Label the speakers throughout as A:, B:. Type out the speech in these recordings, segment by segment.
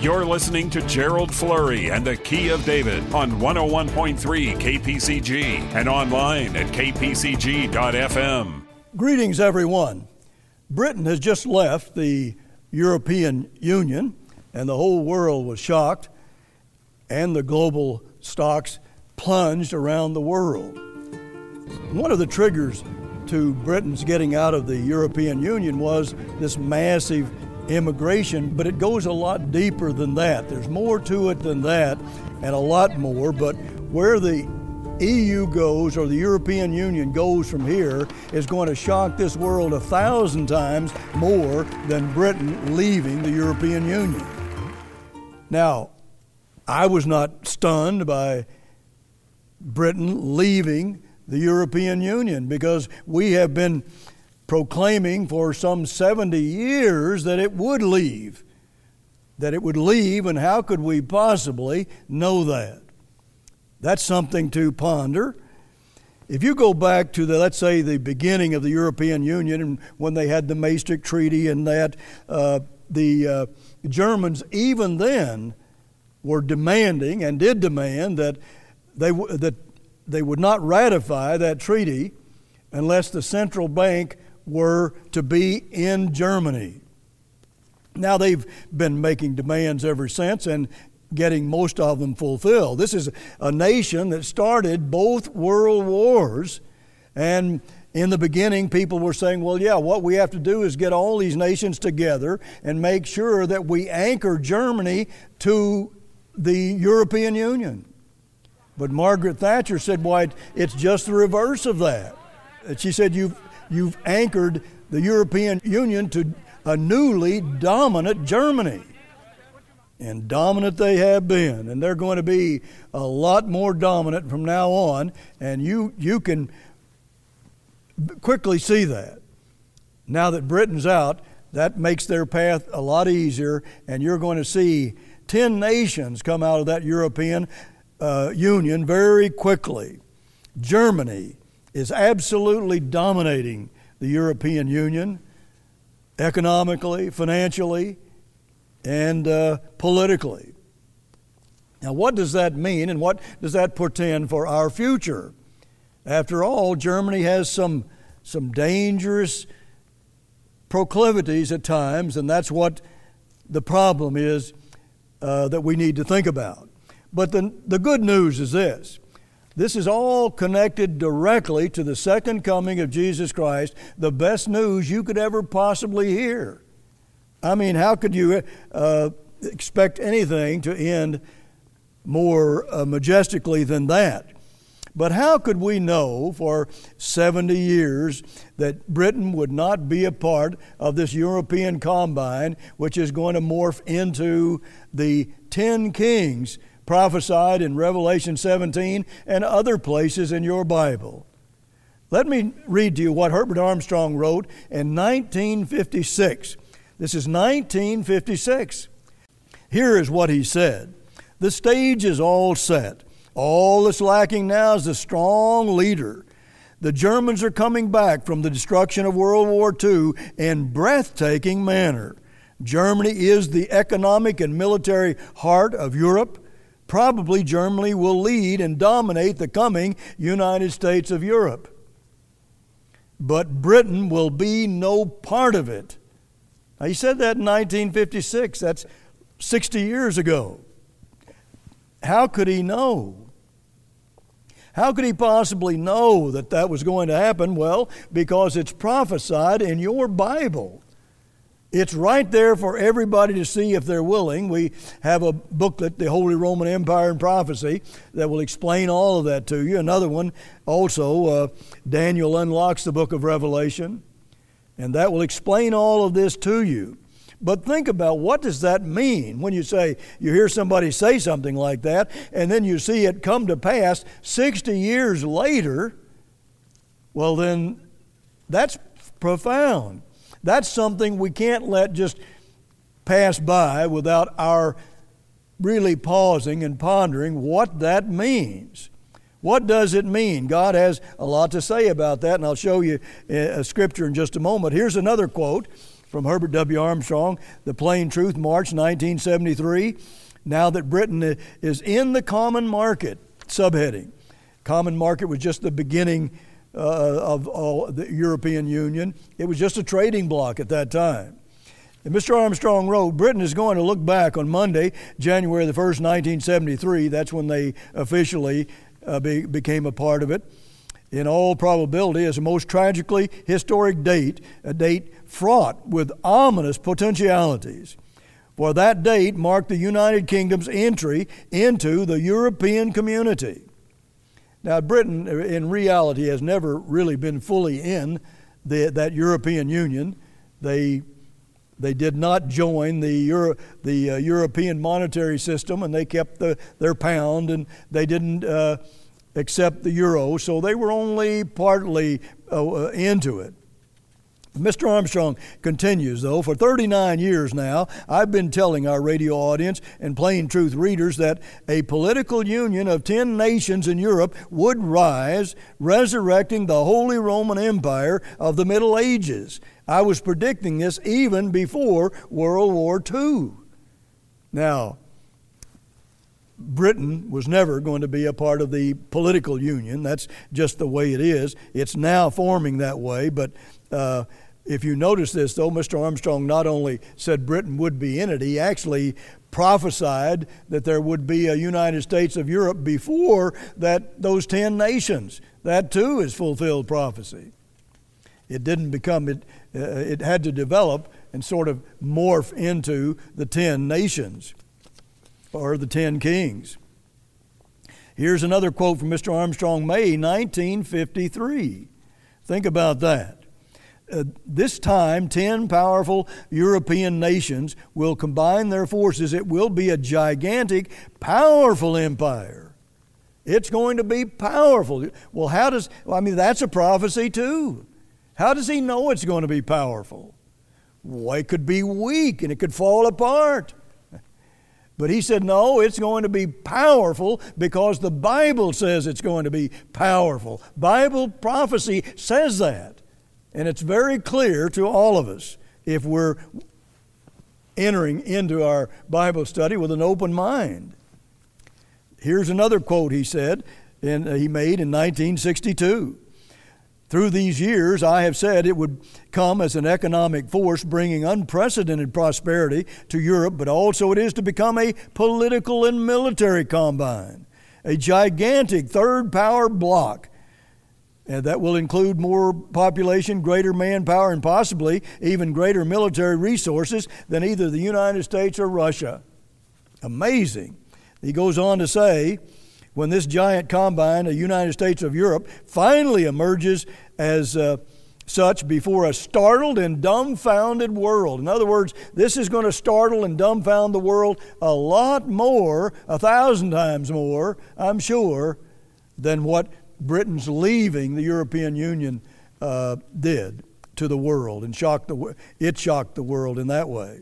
A: You're listening to Gerald Flurry and the Key of David on 101.3 KPCG and online at kpcg.fm.
B: Greetings, everyone. Britain has just left the European Union, and the whole world was shocked, and the global stocks plunged around the world. One of the triggers to Britain's getting out of the European Union was this massive immigration, but it goes a lot deeper than that. There's more to it than that, and a lot more, but where the EU goes, or the European Union goes from here, is going to shock this world 1,000 times more than Britain leaving the European Union. Now, I was not stunned by Britain leaving the European Union, because we have been proclaiming for some 70 years that it would leave. And how could we possibly know that? That's something to ponder. If you go back to let's say the beginning of the European Union, and when they had the Maastricht Treaty and that, the Germans even then were demanding and did demand that they would not ratify that treaty unless the central bank were to be in Germany. Now they've been making demands ever since and getting most of them fulfilled. This is a nation that started both world wars, and in the beginning people were saying, well, yeah, what we have to do is get all these nations together and make sure that we anchor Germany to the European Union. But Margaret Thatcher said, why, it's just the reverse of that. And she said, you've anchored the European Union to a newly dominant Germany. And dominant they have been, and they're going to be a lot more dominant from now on, and you can quickly see that. Now that Britain's out, that makes their path a lot easier, and you're going to see 10 nations come out of that European Union very quickly. Germany is absolutely dominating the European Union economically, financially, and politically. Now, what does that mean, and what does that portend for our future? After all, Germany has some dangerous proclivities at times, and that's what the problem is that we need to think about. But the good news is this. This is all connected directly to the second coming of Jesus Christ, the best news you could ever possibly hear. I mean, how could you expect anything to end more majestically than that? But how could we know for 70 years that Britain would not be a part of this European combine, which is going to morph into the 10 kings prophesied in Revelation 17 and other places in your Bible? Let me read to you what Herbert Armstrong wrote in 1956. This is 1956. Here is what he said. The stage is all set. All that's lacking now is a strong leader. The Germans are coming back from the destruction of World War II in breathtaking manner. Germany is the economic and military heart of Europe. Probably Germany will lead and dominate the coming United States of Europe. But Britain will be no part of it. Now, he said that in 1956. That's 60 years ago. How could he know? How could he possibly know that that was going to happen? Well, because it's prophesied in your Bible. It's right there for everybody to see if they're willing. We have a booklet, The Holy Roman Empire and Prophecy, that will explain all of that to you. Another one also, Daniel unlocks the book of Revelation, and that will explain all of this to you. But think about, what does that mean when you hear somebody say something like that, and then you see it come to pass 60 years later? Well, then that's profound. That's something we can't let just pass by without our really pausing and pondering what that means. What does it mean? God has a lot to say about that, and I'll show you a scripture in just a moment. Here's another quote from Herbert W. Armstrong, The Plain Truth, March 1973. Now that Britain is in the common market, subheading. Common market was just the beginning of the European Union. It was just a trading bloc at that time. And Mr. Armstrong wrote, Britain is going to look back on Monday, January the 1st, 1973. That's when they officially became a part of it. In all probability, as a most tragically historic date, a date fraught with ominous potentialities. For that date marked the United Kingdom's entry into the European community. Now, Britain, in reality, has never really been fully in that European Union. They did not join the European monetary system, and they kept their pound, and they didn't accept the euro, so they were only partly into it. Mr. Armstrong continues, though, for 39 years now, I've been telling our radio audience and Plain Truth readers that a political union of 10 nations in Europe would rise, resurrecting the Holy Roman Empire of the Middle Ages. I was predicting this even before World War II. Now, Britain was never going to be a part of the political union. That's just the way it is. It's now forming that way, but if you notice this, though, Mr. Armstrong not only said Britain would be in it, he actually prophesied that there would be a United States of Europe before those 10 nations. That, too, is fulfilled prophecy. It didn't become, it had to develop and sort of morph into the 10 nations, or the 10 kings. Here's another quote from Mr. Armstrong, May 1953. Think about that. This time, 10 powerful European nations will combine their forces. It will be a gigantic, powerful empire. It's going to be powerful. Well, that's a prophecy too. How does he know it's going to be powerful? Well, it could be weak and it could fall apart. But he said, no, it's going to be powerful because the Bible says it's going to be powerful. Bible prophecy says that. And it's very clear to all of us if we're entering into our Bible study with an open mind. Here's another quote he said, and he made in 1962. Through these years, I have said it would come as an economic force bringing unprecedented prosperity to Europe, but also it is to become a political and military combine, a gigantic third power bloc. And that will include more population, greater manpower, and possibly even greater military resources than either the United States or Russia. Amazing. He goes on to say, when this giant combine, the United States of Europe, finally emerges as such before a startled and dumbfounded world. In other words, this is going to startle and dumbfound the world a lot more, 1,000 times more, I'm sure, than what Britain's leaving the European Union did to the world, and shocked the world in that way.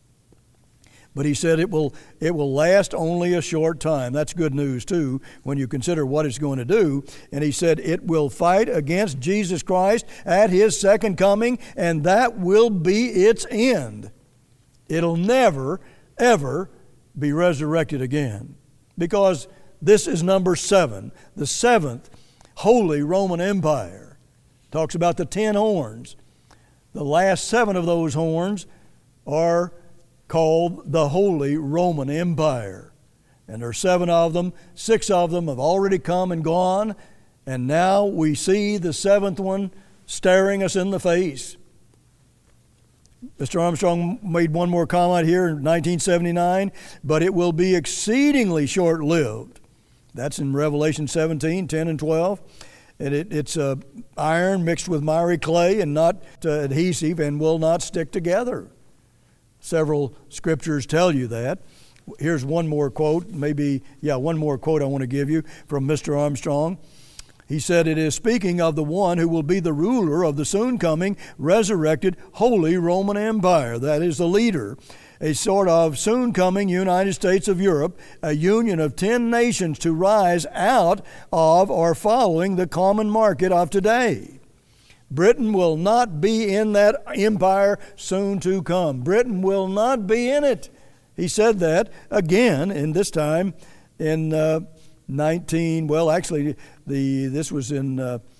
B: But he said it will last only a short time. That's good news too when you consider what it's going to do. And he said it will fight against Jesus Christ at his second coming, and that will be its end. It'll never, ever be resurrected again, because this is number 7, the 7th Holy Roman Empire. Talks about the 10 horns. The last 7 of those horns are called the Holy Roman Empire. And there are 7 of them. 6 of them have already come and gone. And now we see the 7th one staring us in the face. Mr. Armstrong made one more comment here in 1979. But it will be exceedingly short-lived. That's in Revelation 17, 10 and 12. And it's iron mixed with miry clay and not adhesive and will not stick together. Several scriptures tell you that. Here's one more quote, one more quote I want to give you from Mr. Armstrong. He said, it is speaking of the one who will be the ruler of the soon coming, resurrected, Holy Roman Empire. That is the leader. A sort of soon coming United States of Europe, a union of 10 nations to rise out of or following the common market of today. Britain will not be in that empire soon to come. Britain will not be in it. He said that again, in this time in this was in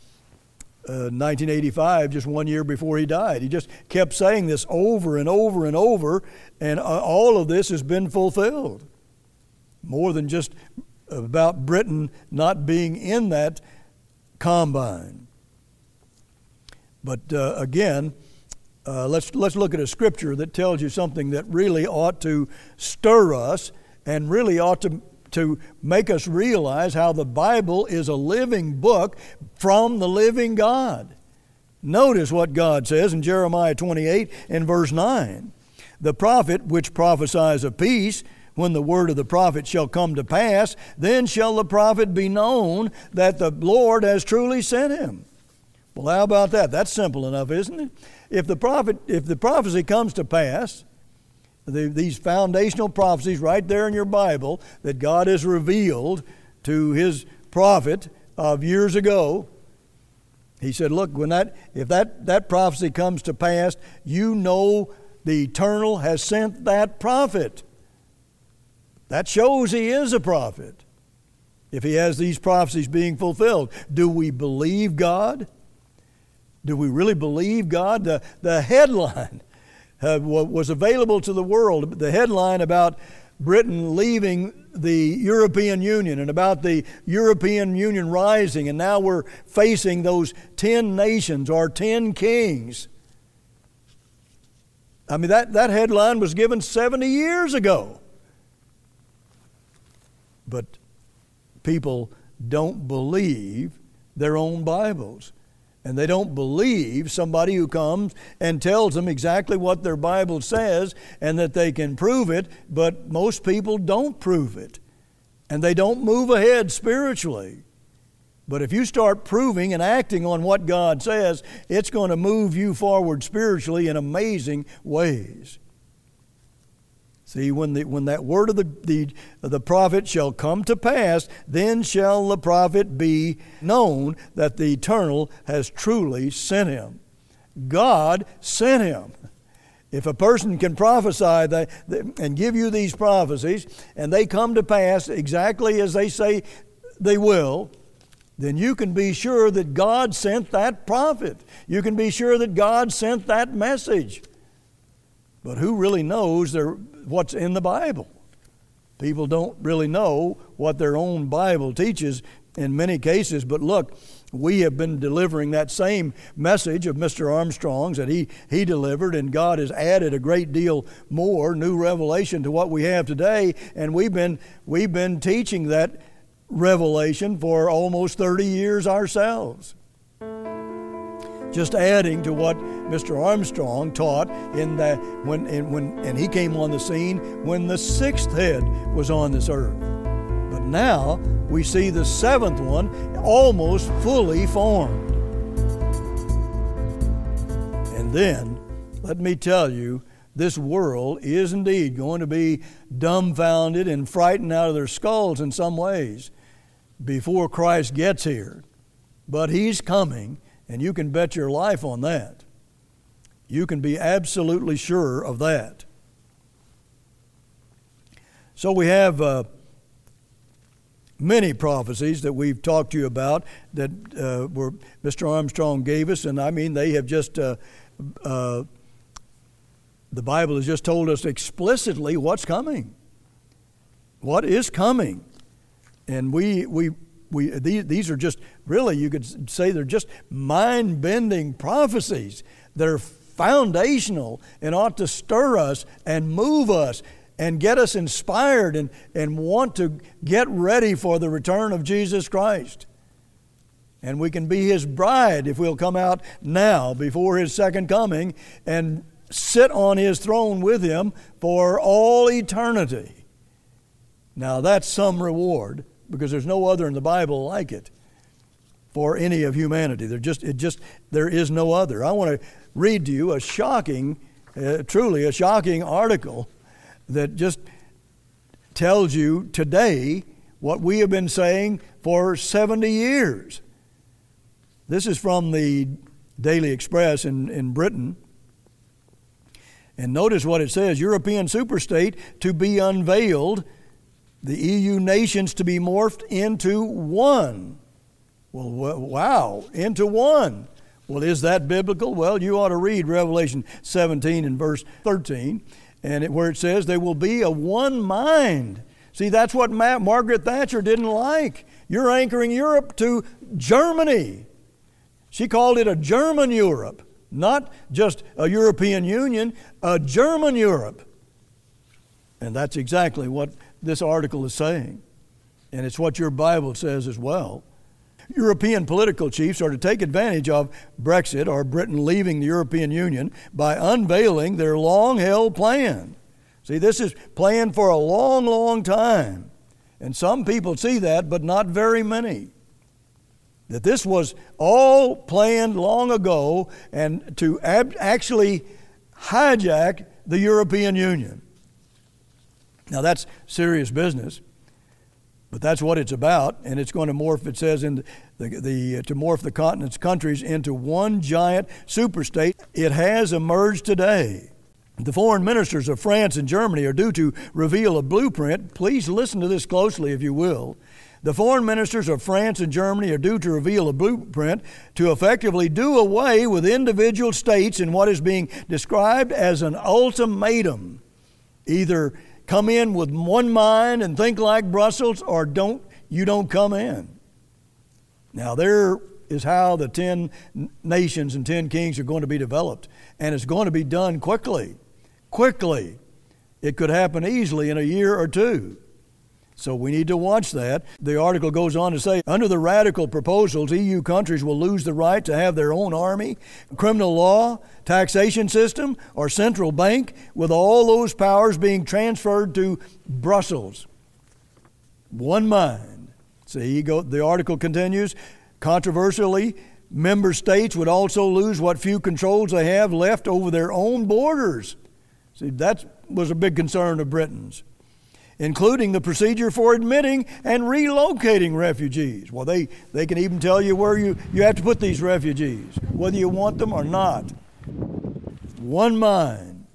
B: 1985, just 1 year before he died. He just kept saying this over and over and over, and all of this has been fulfilled. More than just about Britain not being in that combine. But again, let's look at a scripture that tells you something that really ought to stir us and really ought to make us realize how the Bible is a living book from the living God. Notice what God says in Jeremiah 28 and verse 9. The prophet which prophesies of peace, when the word of the prophet shall come to pass, then shall the prophet be known that the Lord has truly sent him. Well, how about that? That's simple enough, isn't it? If the prophecy comes to pass, these foundational prophecies right there in your Bible that God has revealed to his prophet of years ago, he said, look, if that prophecy comes to pass, you know the Eternal has sent that prophet. That shows he is a prophet if he has these prophecies being fulfilled. Do we believe God? Do we really believe God? The headline was available to the world, the headline about Britain leaving the European Union and about the European Union rising, and now we're facing those 10 nations or 10 kings. I mean, that headline was given 70 years ago. But people don't believe their own Bibles. And they don't believe somebody who comes and tells them exactly what their Bible says and that they can prove it, but most people don't prove it. And they don't move ahead spiritually. But if you start proving and acting on what God says, it's going to move you forward spiritually in amazing ways. See, when that word of the prophet shall come to pass, then shall the prophet be known that the Eternal has truly sent him. God sent him. If a person can prophesy and give you these prophecies, and they come to pass exactly as they say they will, then you can be sure that God sent that prophet. You can be sure that God sent that message. But who really knows what's in the Bible? People don't really know what their own Bible teaches in many cases. But look, we have been delivering that same message of Mr. Armstrong's that he delivered, and God has added a great deal more new revelation to what we have today. And we've been teaching that revelation for almost 30 years ourselves. Just adding to what Mr. Armstrong taught when he came on the scene when the sixth head was on this earth. But now we see the seventh one almost fully formed. And then, let me tell you, this world is indeed going to be dumbfounded and frightened out of their skulls in some ways before Christ gets here. But He's coming. And you can bet your life on that. You can be absolutely sure of that. So we have many prophecies that we've talked to you about that were Mr. Armstrong gave us, and I mean they have just the Bible has just told us explicitly what's coming. What is coming, and these are just really, you could say they're just mind-bending prophecies. They're foundational and ought to stir us and move us and get us inspired and want to get ready for the return of Jesus Christ. And we can be His bride if we'll come out now before His second coming and sit on His throne with Him for all eternity. Now that's some reward, because there's no other in the Bible like it for any of humanity. There is no other. I want to read to you a shocking, truly a shocking article that just tells you today what we have been saying for 70 years. This is from the Daily Express in Britain. And notice what it says: European superstate to be unveiled, the EU nations to be morphed into one. Well, wow, into one. Well, is that biblical? Well, you ought to read Revelation 17 and verse 13, and where it says they will be of one mind. See, that's what Margaret Thatcher didn't like. You're anchoring Europe to Germany. She called it a German Europe. Not just a European Union, a German Europe. And that's exactly what this article is saying. And it's what your Bible says as well. European political chiefs are to take advantage of Brexit, or Britain leaving the European Union, by unveiling their long-held plan. See, this is planned for a long, long time. And some people see that, but not very many. That this was all planned long ago, and to actually hijack the European Union. Now that's serious business, but that's what it's about, and it's going to morph, it says, to morph the continent's countries into one giant superstate. It has emerged today. The foreign ministers of France and Germany are due to reveal a blueprint. Please listen to this closely, if you will. The foreign ministers of France and Germany are due to reveal a blueprint to effectively do away with individual states in what is being described as an ultimatum. Either come in with one mind and think like Brussels, or you don't come in. Now there is how the 10 nations and 10 kings are going to be developed. And it's going to be done quickly. Quickly. It could happen easily in a year or two. So we need to watch that. The article goes on to say, under the radical proposals, EU countries will lose the right to have their own army, criminal law, taxation system, or central bank, with all those powers being transferred to Brussels. One mind. See, the article continues, controversially, member states would also lose what few controls they have left over their own borders. See, that was a big concern of Britain's, including the procedure for admitting and relocating refugees. Well, they can even tell you where you have to put these refugees, whether you want them or not. One mind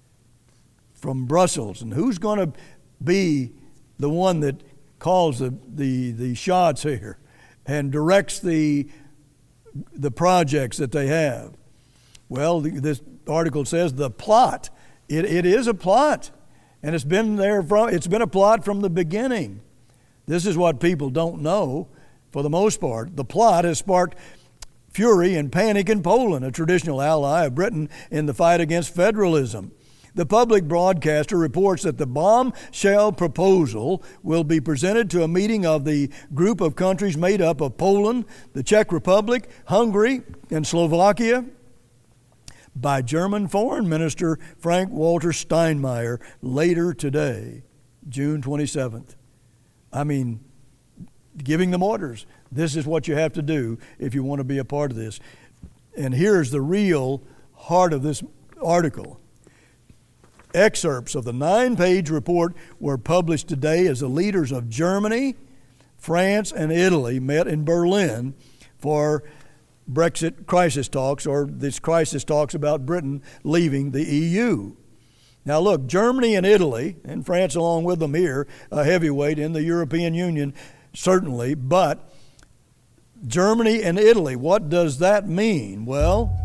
B: from Brussels. And who's going to be the one that calls the shots here and directs the projects that they have? Well, this article says the plot. It is a plot. And it's been a plot from the beginning. This is what people don't know, for the most part. The plot has sparked fury and panic in Poland, a traditional ally of Britain in the fight against federalism. The public broadcaster reports that the bombshell proposal will be presented to a meeting of the group of countries made up of Poland, the Czech Republic, Hungary, and Slovakia, by German Foreign Minister Frank-Walter Steinmeier later today, June 27th. I mean, giving them orders. This is what you have to do if you want to be a part of this. And here's the real heart of this article. Excerpts of the 9-page report were published today as the leaders of Germany, France, and Italy met in Berlin for Brexit crisis talks, or this crisis talks about Britain leaving the EU. Now look, Germany and Italy, and France along with them here, a heavyweight in the European Union, certainly, but Germany and Italy, what does that mean? Well,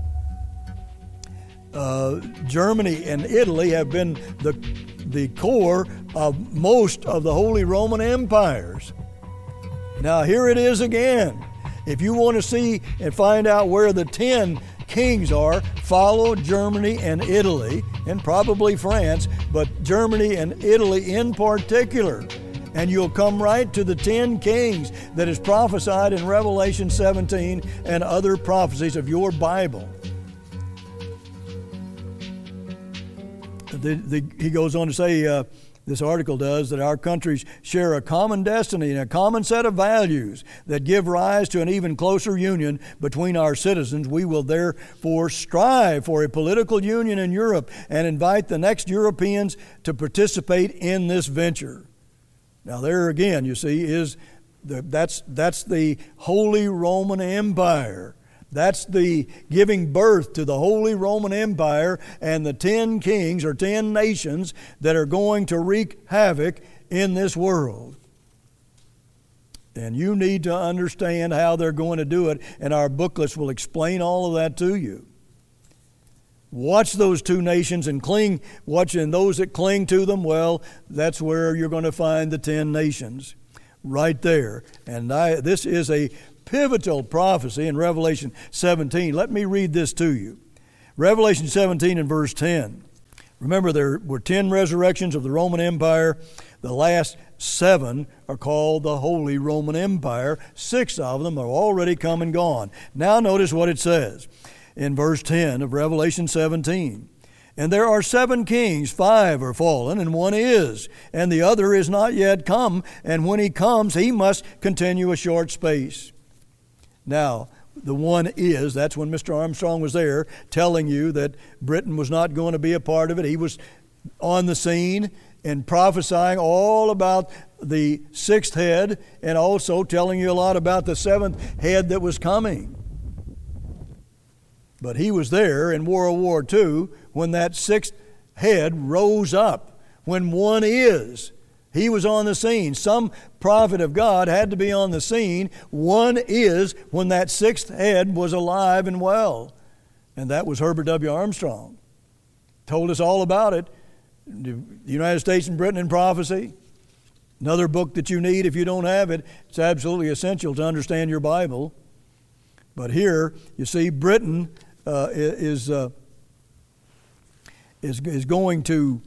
B: Germany and Italy have been the core of most of the Holy Roman empires. Now here it is again. If you want to see and find out where the 10 kings are, follow Germany and Italy, and probably France, but Germany and Italy in particular. And you'll come right to the 10 kings that is prophesied in Revelation 17 and other prophecies of your Bible. He goes on to say, this article does, that our countries share a common destiny and a common set of values that give rise to an even closer union between our citizens. We will therefore strive for a political union in Europe and invite the next Europeans to participate in this venture. Now there again, you see, that's the Holy Roman Empire. That's the giving birth to the Holy Roman Empire and the 10 kings or 10 nations that are going to wreak havoc in this world. And you need to understand how they're going to do it, and our booklets will explain all of that to you. Watch those 2 nations and watching those that cling to them, well, that's where you're going to find the 10 nations, right there. And this is a pivotal prophecy in Revelation 17. Let me read this to you. Revelation 17 and verse 10. Remember, there were 10 resurrections of the Roman Empire. The last 7 are called the Holy Roman Empire. 6 of them are already come and gone. Now notice what it says in verse 10 of Revelation 17. And there are 7 kings, 5 are fallen, and 1 is, and the other is not yet come, and when he comes, he must continue a short space. Now, the 1 is, that's when Mr. Armstrong was there telling you that Britain was not going to be a part of it. He was on the scene and prophesying all about the 6th head and also telling you a lot about the 7th head that was coming. But he was there in World War II when that 6th head rose up, when 1 is. He was on the scene. Some prophet of God had to be on the scene. 1 is when that 6th head was alive and well. And that was Herbert W. Armstrong. Told us all about it. The United States and Britain in Prophecy. Another book that you need if you don't have it. It's absolutely essential to understand your Bible. But here, you see, Britain is going to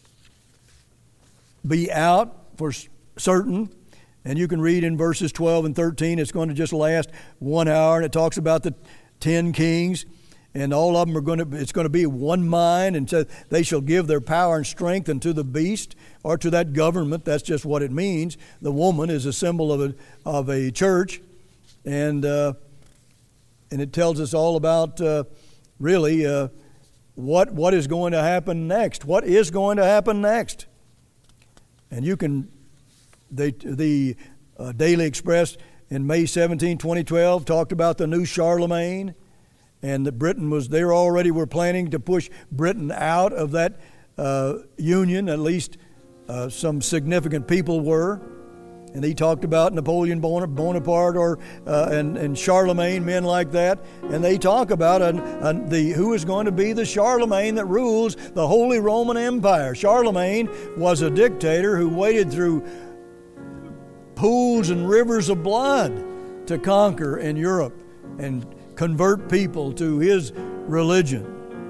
B: be out for certain, and you can read in verses 12 and 13. It's going to just last 1 hour, and it talks about the 10 kings, and all of them it's going to be one mind, and so they shall give their power and strength unto the beast, or to that government. That's just what it means. The woman is a symbol of a church, and it tells us all about really what is going to happen next. What is going to happen next? And you can, the Daily Express in May 17, 2012 talked about the new Charlemagne, and that Britain they already were planning to push Britain out of that union. At least some significant people were. And he talked about Napoleon Bonaparte and Charlemagne, men like that. And they talk about who is going to be the Charlemagne that rules the Holy Roman Empire. Charlemagne was a dictator who waded through pools and rivers of blood to conquer in Europe and convert people to his religion.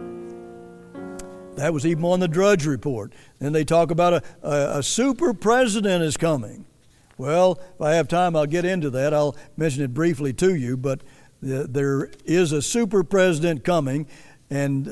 B: That was even on the Drudge Report. Then they talk about a super president is coming. Well, if I have time, I'll get into that. I'll mention it briefly to you, but there is a super president coming, and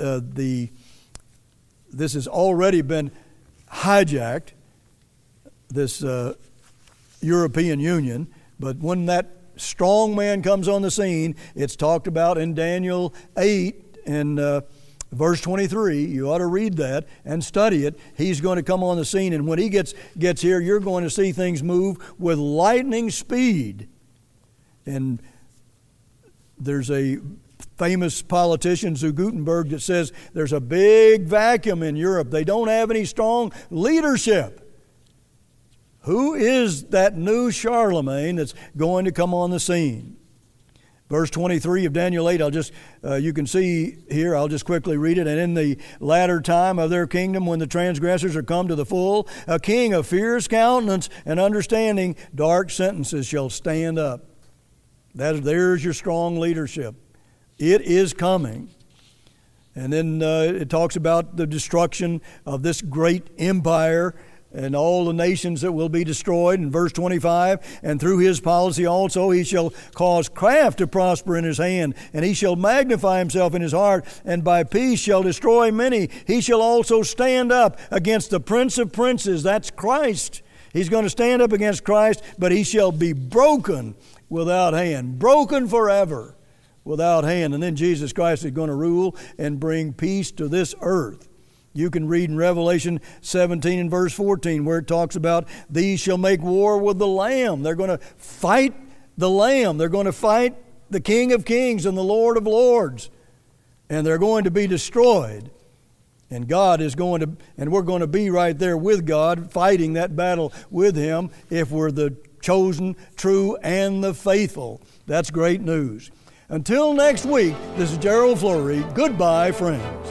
B: this has already been hijacked, this European Union. But when that strong man comes on the scene, it's talked about in Daniel 8 and verse 23, you ought to read that and study it. He's going to come on the scene, and when he gets here, you're going to see things move with lightning speed. And there's a famous politician, Zu Gutenberg, that says there's a big vacuum in Europe. They don't have any strong leadership. Who is that new Charlemagne that's going to come on the scene? Verse 23 of Daniel 8, you can see here, I'll just quickly read it. And in the latter time of their kingdom, when the transgressors are come to the full, a king of fierce countenance and understanding, dark sentences shall stand up. There's your strong leadership. It is coming. And then it talks about the destruction of this great empire and all the nations that will be destroyed. In verse 25, and through his policy also he shall cause craft to prosper in his hand, and he shall magnify himself in his heart, and by peace shall destroy many. He shall also stand up against the Prince of Princes. That's Christ. He's going to stand up against Christ, but he shall be broken without hand. Broken forever without hand. And then Jesus Christ is going to rule and bring peace to this earth. You can read in Revelation 17 and verse 14 where it talks about these shall make war with the Lamb. They're going to fight the Lamb. They're going to fight the King of Kings and the Lord of Lords. And they're going to be destroyed. And God is going to, and we're going to be right there with God, fighting that battle with Him if we're the chosen, true, and the faithful. That's great news. Until next week, this is Gerald Flurry. Goodbye, friends.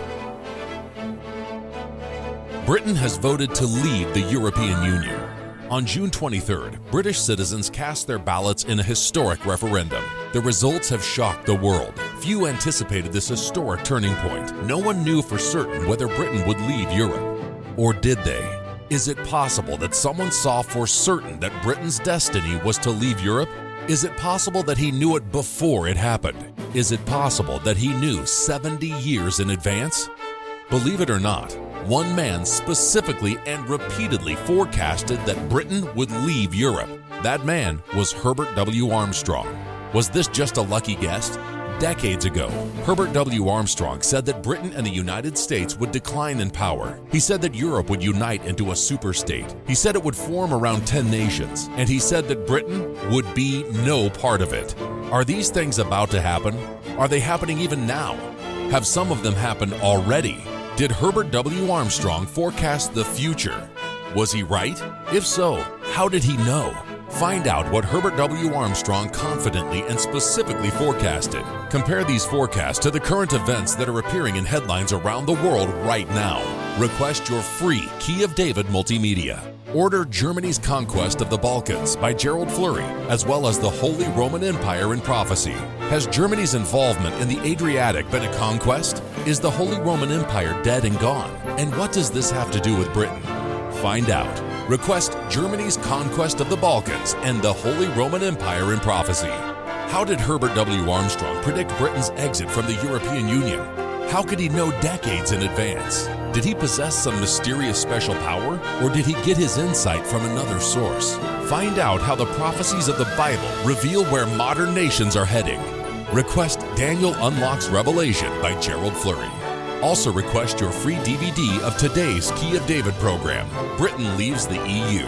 C: Britain has voted to leave the European Union. On June 23rd, British citizens cast their ballots in a historic referendum. The results have shocked the world. Few anticipated this historic turning point. No one knew for certain whether Britain would leave Europe. Or did they? Is it possible that someone saw for certain that Britain's destiny was to leave Europe? Is it possible that he knew it before it happened? Is it possible that he knew 70 years in advance? Believe it or not, one man specifically and repeatedly forecasted that Britain would leave Europe. That man was Herbert W. Armstrong. Was this just a lucky guess? Decades ago, Herbert W. Armstrong said that Britain and the United States would decline in power. He said that Europe would unite into a superstate. He said it would form around 10 nations. And he said that Britain would be no part of it. Are these things about to happen? Are they happening even now? Have some of them happened already? Did Herbert W. Armstrong forecast the future? Was he right? If so, how did he know? Find out what Herbert W. Armstrong confidently and specifically forecasted. Compare these forecasts to the current events that are appearing in headlines around the world right now. Request your free Key of David multimedia. Order Germany's Conquest of the Balkans by Gerald Flurry, as well as the Holy Roman Empire in Prophecy. Has Germany's involvement in the Adriatic been a conquest? Is the Holy Roman Empire dead and gone? And what does this have to do with Britain? Find out. Request Germany's Conquest of the Balkans and the Holy Roman Empire in Prophecy. How did Herbert W. Armstrong predict Britain's exit from the European Union? How could he know decades in advance? Did he possess some mysterious special power, or did he get his insight from another source? Find out how the prophecies of the Bible reveal where modern nations are heading. Request Daniel Unlocks Revelation by Gerald Flurry. Also request your free DVD of today's Key of David program, Britain Leaves the EU.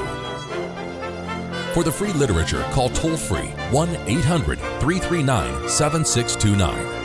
C: For the free literature, call toll-free 1-800-339-7629.